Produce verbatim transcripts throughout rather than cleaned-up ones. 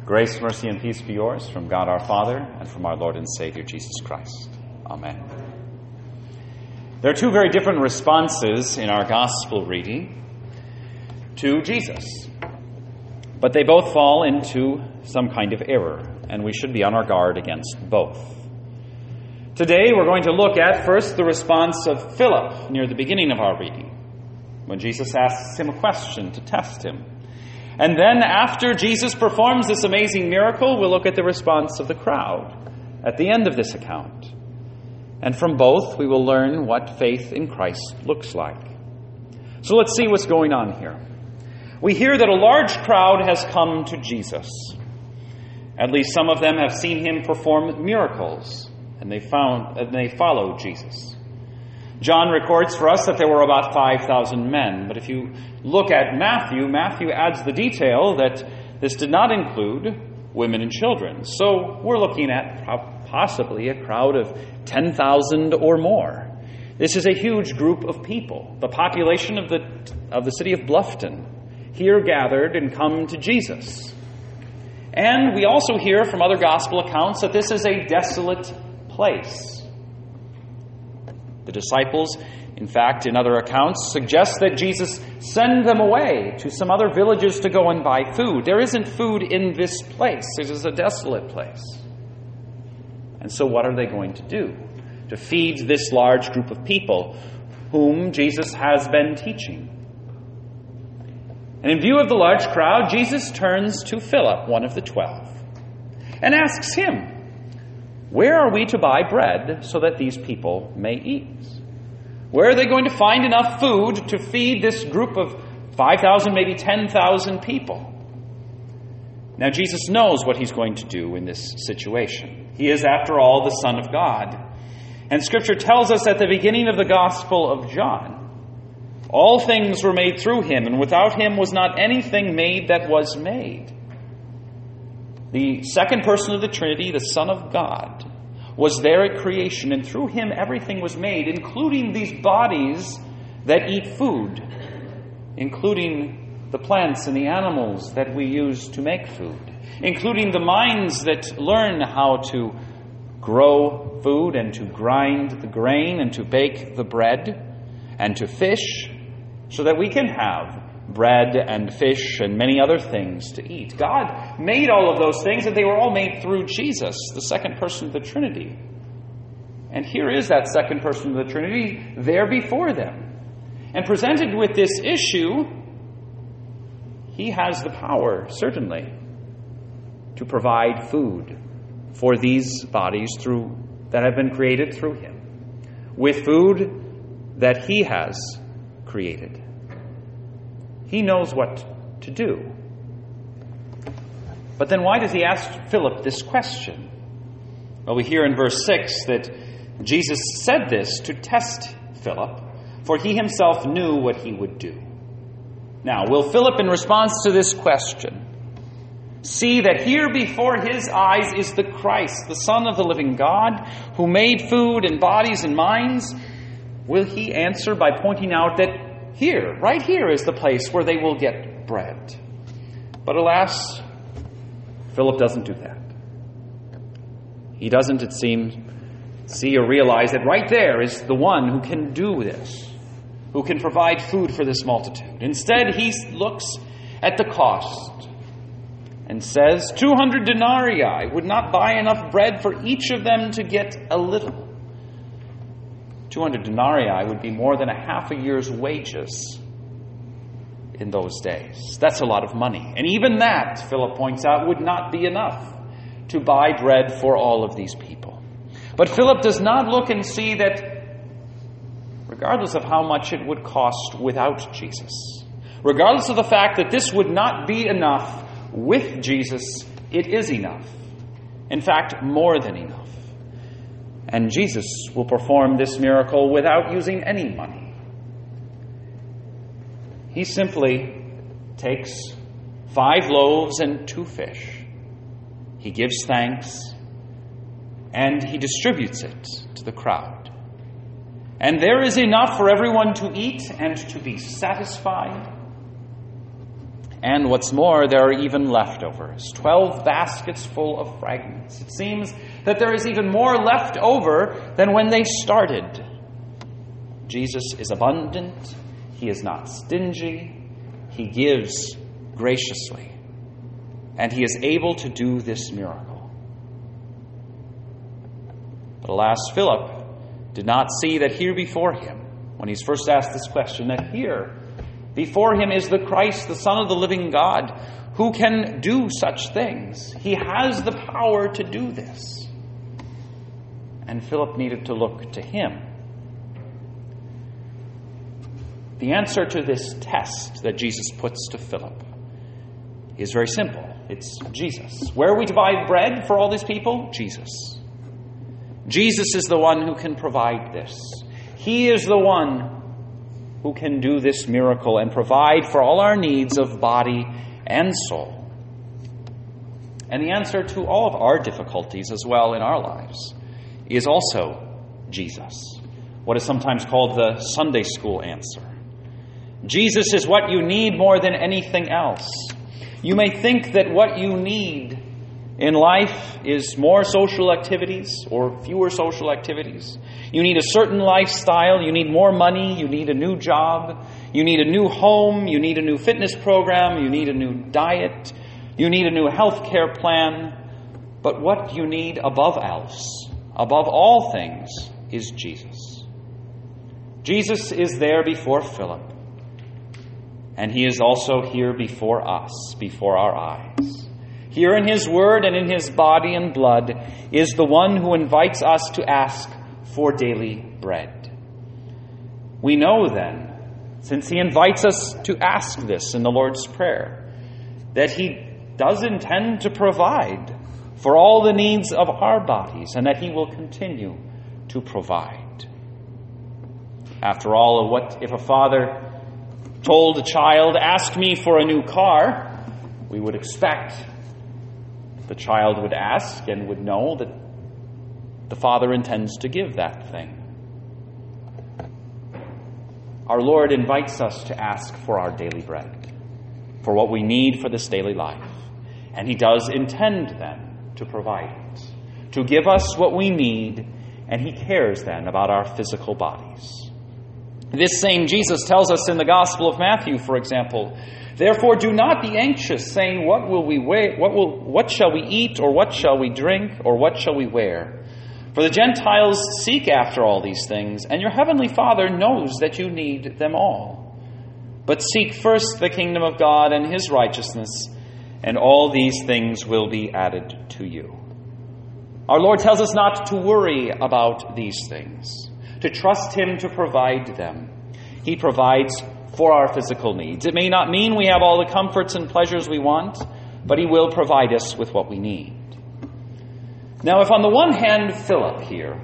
Grace, mercy, and peace be yours from God our Father and from our Lord and Savior Jesus Christ. Amen. There are two very different responses in our gospel reading to Jesus, but they both fall into some kind of error, and we should be on our guard against both. Today we're going to look at first the response of Philip near the beginning of our reading, when Jesus asks him a question to test him. And then after Jesus performs this amazing miracle, we'll look at the response of the crowd at the end of this account. And from both, we will learn what faith in Christ looks like. So let's see what's going on here. We hear that a large crowd has come to Jesus. At least some of them have seen him perform miracles, and they found and they followed Jesus. John records for us that there were about five thousand men. But if you look at Matthew, Matthew adds the detail that this did not include women and children. So we're looking at possibly a crowd of ten thousand or more. This is a huge group of people, the population of the, of the city of Bluffton, here gathered and come to Jesus. And we also hear from other gospel accounts that this is a desolate place. The disciples, in fact, in other accounts, suggest that Jesus send them away to some other villages to go and buy food. There isn't food in this place. It is a desolate place. And so what are they going to do to feed this large group of people whom Jesus has been teaching? And in view of the large crowd, Jesus turns to Philip, one of the twelve, and asks him, "Where are we to buy bread so that these people may eat?" Where are they going to find enough food to feed this group of five thousand, maybe ten thousand people? Now, Jesus knows what he's going to do in this situation. He is, after all, the Son of God. And Scripture tells us at the beginning of the Gospel of John, all things were made through him, and without him was not anything made that was made. The second person of the Trinity, the Son of God, was there at creation, and through him everything was made, including these bodies that eat food, including the plants and the animals that we use to make food, including the minds that learn how to grow food and to grind the grain and to bake the bread and to fish so that we can have bread and fish and many other things to eat. God made all of those things, and they were all made through Jesus, the second person of the Trinity. And here is that second person of the Trinity there before them. And presented with this issue, he has the power, certainly, to provide food for these bodies through that have been created through him, with food that he has created. He knows what to do. But then why does he ask Philip this question? Well, we hear in verse six that Jesus said this to test Philip, for he himself knew what he would do. Now, will Philip, in response to this question, see that here before his eyes is the Christ, the Son of the living God, who made food and bodies and minds? Will he answer by pointing out that here, right here, is the place where they will get bread? But alas, Philip doesn't do that. He doesn't, it seems, see or realize that right there is the one who can do this, who can provide food for this multitude. Instead, he looks at the cost and says, two hundred denarii would not buy enough bread for each of them to get a little. two hundred denarii would be more than a half a year's wages in those days. That's a lot of money. And even that, Philip points out, would not be enough to buy bread for all of these people. But Philip does not look and see that regardless of how much it would cost without Jesus, regardless of the fact that this would not be enough with Jesus, it is enough. In fact, more than enough. And Jesus will perform this miracle without using any money. He simply takes five loaves and two fish. He gives thanks, and he distributes it to the crowd. And there is enough for everyone to eat and to be satisfied. And what's more, there are even leftovers. Twelve baskets full of fragments. It seems that there is even more left over than when they started. Jesus is abundant. He is not stingy. He gives graciously. And he is able to do this miracle. But alas, Philip did not see that here before him, when he's first asked this question, that here before him is the Christ, the Son of the living God, who can do such things. He has the power to do this. And Philip needed to look to him. The answer to this test that Jesus puts to Philip is very simple. It's Jesus. Where are we to buy bread for all these people? Jesus. Jesus is the one who can provide this. He is the one who can do this miracle and provide for all our needs of body and soul. And the answer to all of our difficulties as well in our lives is also Jesus. What is sometimes called the Sunday school answer. Jesus is what you need more than anything else. You may think that what you need in life is more social activities or fewer social activities. You need a certain lifestyle. You need more money. You need a new job. You need a new home. You need a new fitness program. You need a new diet. You need a new health care plan. But what you need above else, above all things, is Jesus. Jesus is there before Philip. And he is also here before us, before our eyes. Here in his word and in his body and blood is the one who invites us to ask for daily bread. We know then, since he invites us to ask this in the Lord's Prayer, that he does intend to provide for all the needs of our bodies and that he will continue to provide. After all, what if a father told a child, ask me for a new car? We would expect the child would ask and would know that the father intends to give that thing. Our Lord invites us to ask for our daily bread, for what we need for this daily life. And he does intend then to provide it, to give us what we need, and he cares then about our physical bodies. This same Jesus tells us in the Gospel of Matthew, for example, therefore do not be anxious, saying, what will we wear, what will what shall we eat, or what shall we drink, or what shall we wear? For the Gentiles seek after all these things, and your heavenly Father knows that you need them all. But seek first the kingdom of God and his righteousness, and all these things will be added to you. Our Lord tells us not to worry about these things, to trust him to provide them. He provides for our physical needs. It may not mean we have all the comforts and pleasures we want, but he will provide us with what we need. Now, if on the one hand, Philip here,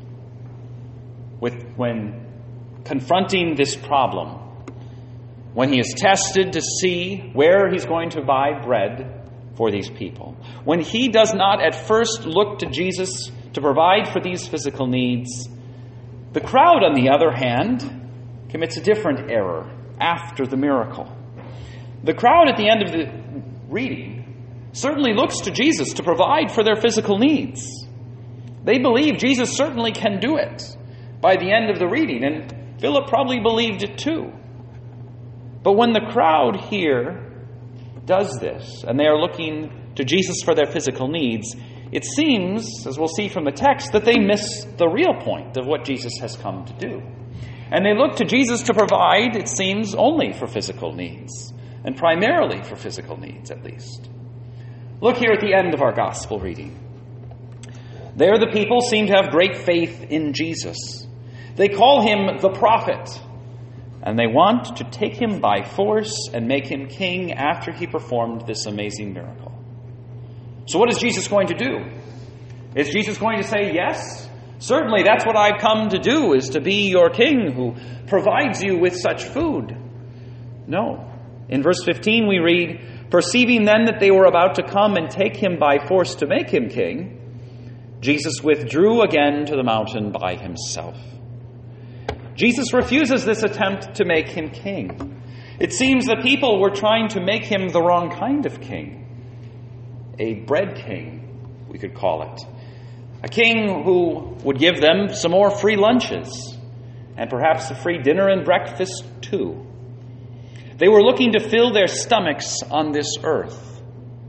with, when confronting this problem, when he is tested to see where he's going to buy bread for these people, when he does not at first look to Jesus to provide for these physical needs, the crowd, on the other hand, commits a different error after the miracle. The crowd at the end of the reading certainly looks to Jesus to provide for their physical needs. They believe Jesus certainly can do it by the end of the reading, and Philip probably believed it too. But when the crowd here does this, and they are looking to Jesus for their physical needs, it seems, as we'll see from the text, that they miss the real point of what Jesus has come to do. And they look to Jesus to provide, it seems, only for physical needs, and primarily for physical needs, at least. Look here at the end of our gospel reading. There the people seem to have great faith in Jesus. They call him the prophet, and they want to take him by force and make him king after he performed this amazing miracle. So what is Jesus going to do? Is Jesus going to say, yes, certainly that's what I've come to do, is to be your king who provides you with such food? No. In verse fifteen we read, perceiving then that they were about to come and take him by force to make him king, Jesus withdrew again to the mountain by himself. Jesus refuses this attempt to make him king. It seems the people were trying to make him the wrong kind of king. A bread king, we could call it. A king who would give them some more free lunches, and perhaps a free dinner and breakfast too. They were looking to fill their stomachs on this earth.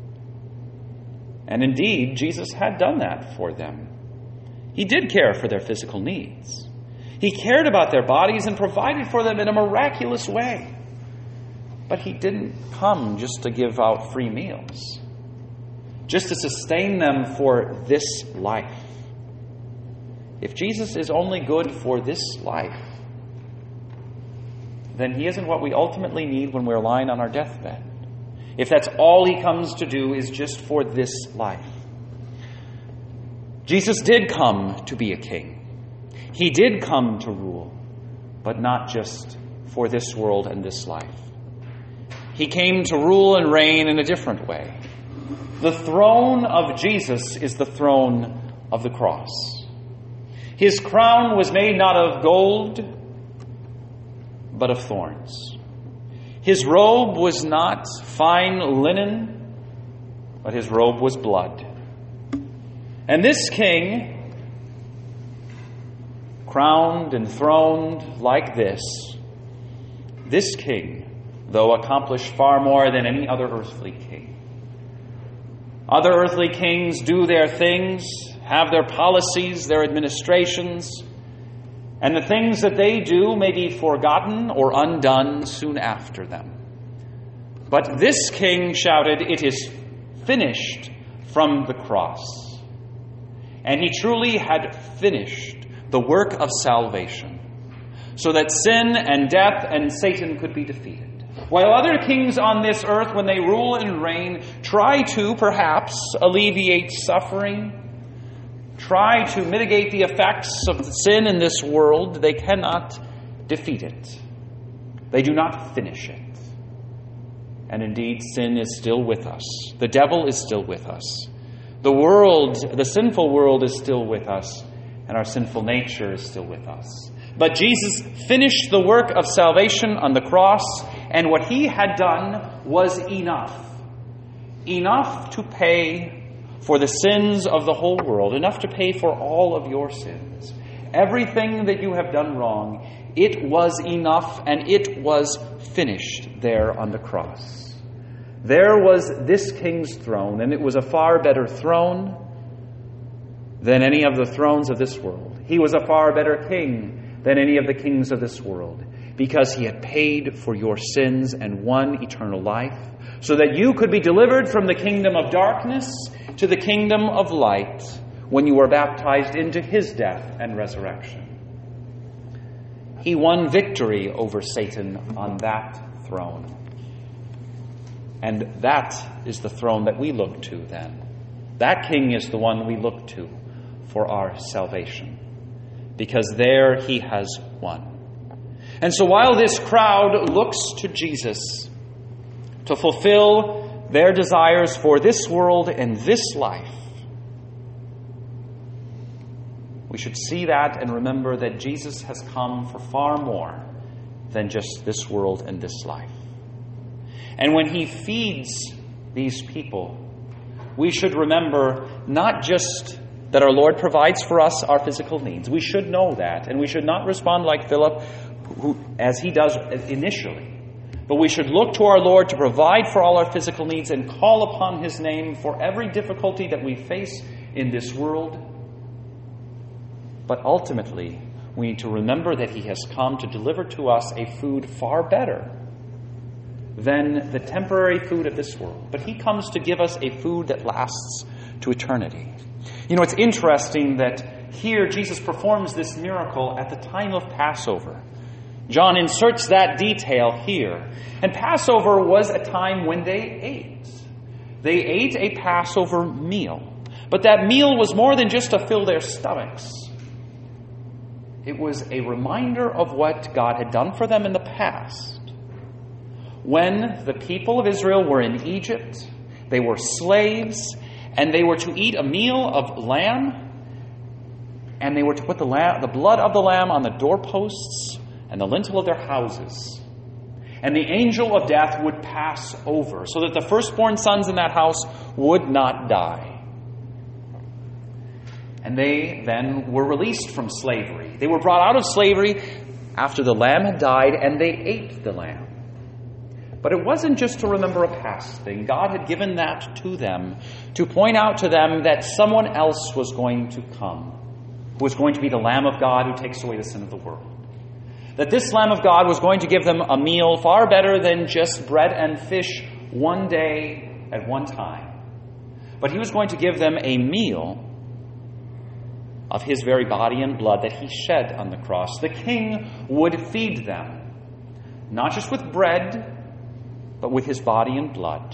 And indeed, Jesus had done that for them. He did care for their physical needs. He cared about their bodies and provided for them in a miraculous way. But he didn't come just to give out free meals, just to sustain them for this life. If Jesus is only good for this life, then he isn't what we ultimately need when we're lying on our deathbed. If that's all he comes to do is just for this life. Jesus did come to be a king. He did come to rule, but not just for this world and this life. He came to rule and reign in a different way. The throne of Jesus is the throne of the cross. His crown was made not of gold, but of thorns. His robe was not fine linen, but his robe was blood. And this king, crowned and throned like this, this king, though accomplished far more than any other earthly king. Other earthly kings do their things, have their policies, their administrations, and the things that they do may be forgotten or undone soon after them. But this king shouted, "It is finished," from the cross. And he truly had finished the work of salvation, so that sin and death and Satan could be defeated. While other kings on this earth, when they rule and reign, try to perhaps alleviate suffering, try to mitigate the effects of the sin in this world, they cannot defeat it. They do not finish it. And indeed, sin is still with us. The devil is still with us. The world, the sinful world is still with us, and our sinful nature is still with us. But Jesus finished the work of salvation on the cross, and what he had done was enough. Enough to pay for the sins of the whole world, enough to pay for all of your sins. Everything that you have done wrong, it was enough, and it was finished there on the cross. There was this king's throne, and it was a far better throne than any of the thrones of this world. He was a far better king than any of the kings of this world, because he had paid for your sins and won eternal life, so that you could be delivered from the kingdom of darkness to the kingdom of light when you were baptized into his death and resurrection. He won victory over Satan on that throne. And that is the throne that we look to then. That king is the one we look to for our salvation, because there he has won. And so while this crowd looks to Jesus to fulfill their desires for this world and this life, we should see that and remember that Jesus has come for far more than just this world and this life. And when he feeds these people, we should remember not just that our Lord provides for us our physical needs. We should know that, and we should not respond like Philip, who, as he does initially. But we should look to our Lord to provide for all our physical needs and call upon his name for every difficulty that we face in this world. But ultimately, we need to remember that he has come to deliver to us a food far better than the temporary food of this world. But he comes to give us a food that lasts to eternity. You know, it's interesting that here Jesus performs this miracle at the time of Passover. John inserts that detail here. And Passover was a time when they ate. They ate a Passover meal. But that meal was more than just to fill their stomachs. It was a reminder of what God had done for them in the past. When the people of Israel were in Egypt, they were slaves, and they were to eat a meal of lamb, and they were to put the, lamb, the blood of the lamb on the doorposts and the lintel of their houses. And the angel of death would pass over so that the firstborn sons in that house would not die. And they then were released from slavery. They were brought out of slavery after the lamb had died, and they ate the lamb. But it wasn't just to remember a past thing. God had given that to them to point out to them that someone else was going to come, who was going to be the Lamb of God who takes away the sin of the world. That this Lamb of God was going to give them a meal far better than just bread and fish one day at one time. But he was going to give them a meal of his very body and blood that he shed on the cross. The King would feed them, not just with bread, but with his body and blood,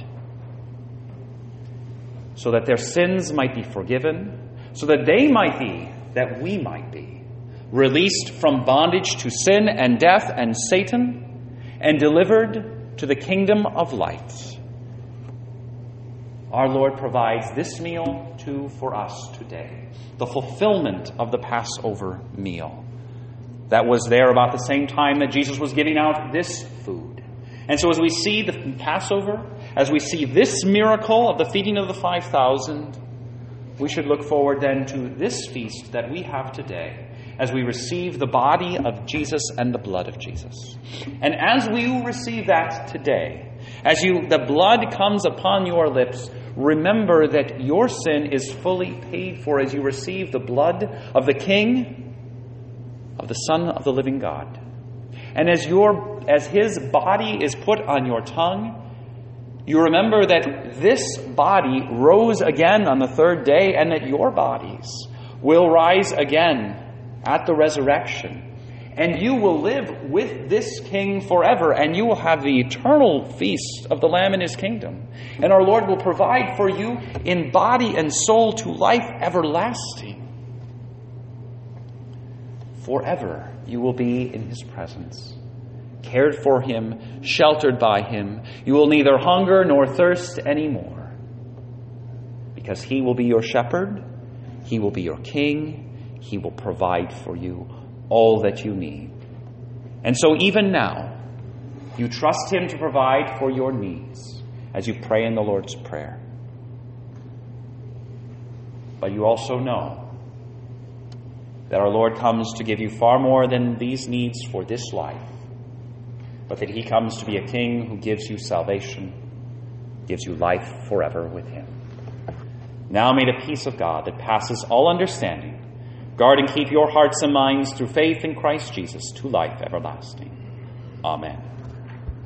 so that their sins might be forgiven, so that they might be, that we might be, released from bondage to sin and death and Satan, and delivered to the kingdom of light. Our Lord provides this meal too for us today, the fulfillment of the Passover meal. That was there about the same time that Jesus was giving out this food. And so as we see the Passover, as we see this miracle of the feeding of the five thousand, we should look forward then to this feast that we have today as we receive the body of Jesus and the blood of Jesus. And as we receive that today, as you the blood comes upon your lips, remember that your sin is fully paid for as you receive the blood of the King, of the Son of the living God. And as your as his body is put on your tongue, you remember that this body rose again on the third day, and that your bodies will rise again at the resurrection. And you will live with this King forever, and you will have the eternal feast of the Lamb in his kingdom. And our Lord will provide for you in body and soul to life everlasting. Forever you will be in his presence, cared for him, sheltered by him. You will neither hunger nor thirst anymore, because he will be your shepherd, he will be your king, he will provide for you all that you need. And so even now, you trust him to provide for your needs as you pray in the Lord's Prayer. But you also know that our Lord comes to give you far more than these needs for this life, but that he comes to be a king who gives you salvation, gives you life forever with him. Now may the peace of God that passes all understanding guard and keep your hearts and minds through faith in Christ Jesus to life everlasting. Amen.